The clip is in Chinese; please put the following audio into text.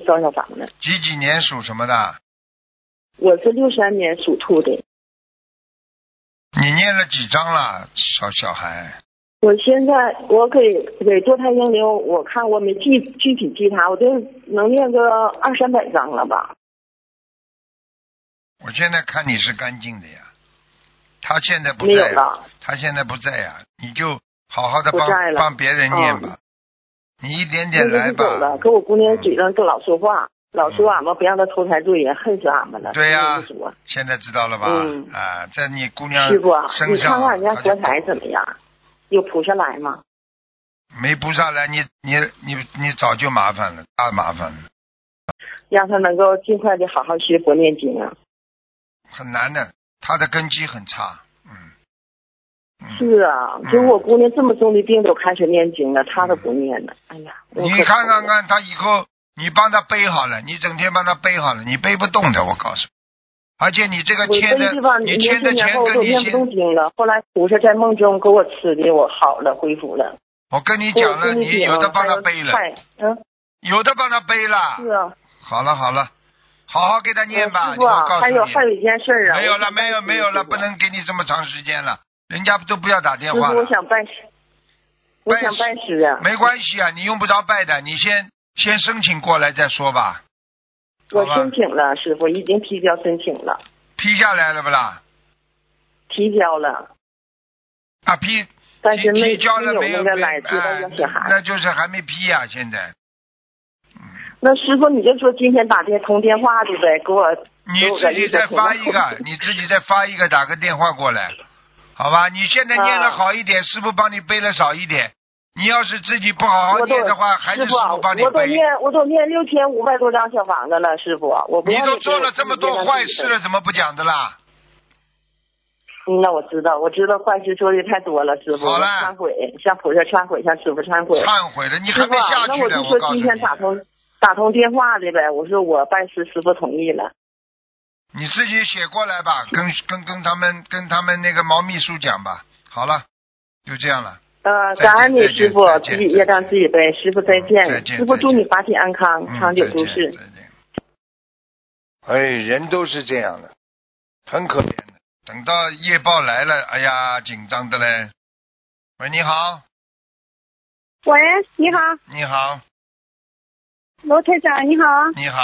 烧小房子。 几年属什么的？ 我是63年属兔的。 你念了几张了，小孩？ 我现在我给堕胎婴灵，我看我没具体记他，我就能念个200-300张了吧。 我现在看你是干净的呀，他现在不没有在呀， 了。 他现在不在呀，你就好好的帮别人念吧，你一点点来吧。 走了，跟我姑娘嘴上都老说话，老说俺们不让他投胎做人，恨死俺们了。 对呀，现在知道了吧？在你姑娘师傅， 身上， 你看看人家佛台怎么样？有菩萨来吗？ 没菩萨来，你早就麻烦了，大麻烦了。 让他能够尽快的好好学佛念经啊。 很难的，他的根基很差。 是啊，就我姑娘这么重的病都开始念经了，她都不念了。哎呀， 你看看他以后，你帮他背好了，你整天帮他背好了，你背不动的，我告诉你。而且你这个签的，你签的钱跟你念不动经了。后来菩萨在梦中给我吃的，我好了，恢复了。 我跟你讲了，你有的帮他背了，有的帮他背了。 是啊。 好了，好好给他念吧。 师傅，还有一件事啊。 没有了，不能给你这么长时间了，人家都不要打电话了。 师傅，我想拜师啊。 没关系啊，你用不着拜的，你先申请过来再说吧。 我申请了，师傅已经提交申请了。 批下来了不啦？ 提交了。 啊但是提交了没有？ 那就是还没批呀，现在。 那师傅你就说今天通电话的呗，给我。 你自己再发一个，打个电话过来，好吧？你现在念的好一点，师傅帮你背了少一点。你要是自己不好好念的话，还是师傅帮你背。 我都念6500多张小房子了，师傅，我不。 你都做了这么多坏事了，怎么不讲的啦？ 那我知道坏事做的太多了，师傅。 好了。 忏悔，向菩萨忏悔，向师傅忏悔。 忏悔了，你还没下去呢。 那我就说今天打通电话的呗，我说我拜师傅同意了。 你自己写过来吧，跟他们那个毛秘书讲吧。好了，就这样了。 感恩你师傅，自己业障自己背。师傅再见，师傅祝你法体安康，长久住世。 哎，人都是这样的，很可怜的。等到业报来了，哎呀，紧张的嘞。喂，你好。 喂，你好。 你好。 罗台长，你好。 你好。